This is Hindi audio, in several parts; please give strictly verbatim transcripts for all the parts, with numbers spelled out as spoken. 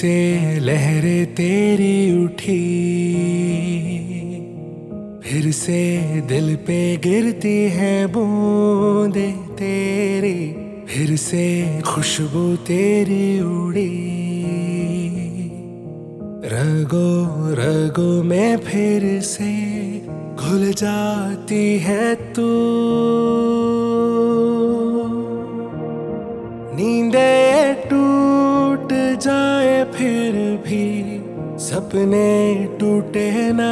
से लहरें तेरी उठी, फिर से दिल पे गिरती हैं बूंदे तेरी, फिर से खुशबू तेरी उड़ी, रगो रगो में फिर से घुल जाती है तू। नींदे टूट जाए फिर भी सपने टूटे ना,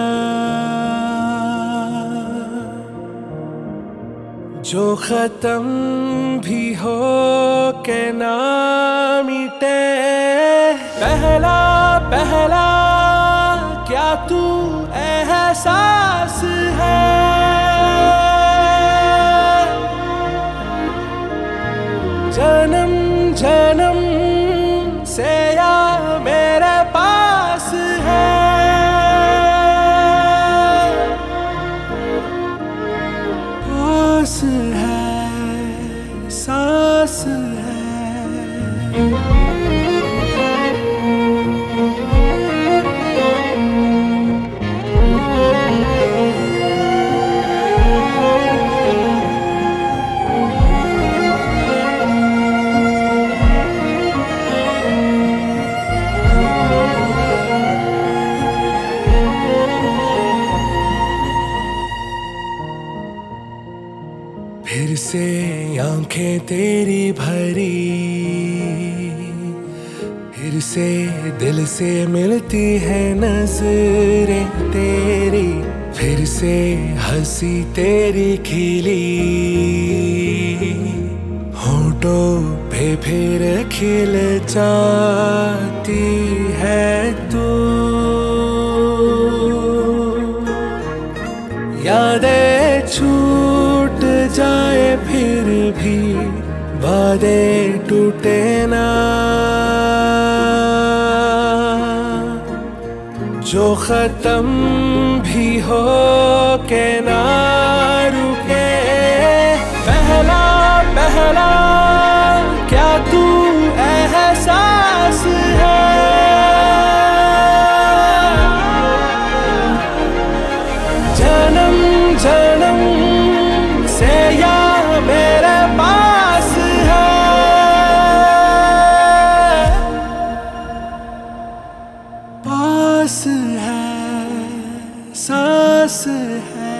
जो खत्म भी हो के ना मिटे। पहला पहला क्या तू एहसास है, जन्म जन्म से या मेरे पास है, पास है, सांस है। फिर से आंखें तेरी भरी, फिर से दिल से मिलती है नजरें तेरी, फिर से हंसी तेरी खिली, होठों पे फिर खिल जाती है तू। यादें छूट जाए फिर भी वादे टूटे ना, जो खत्म भी हो के ना रुके। पहला पहला क्या तू एहसास है, जन्म जन्म से या मेरे पास है, पास है, सांस है।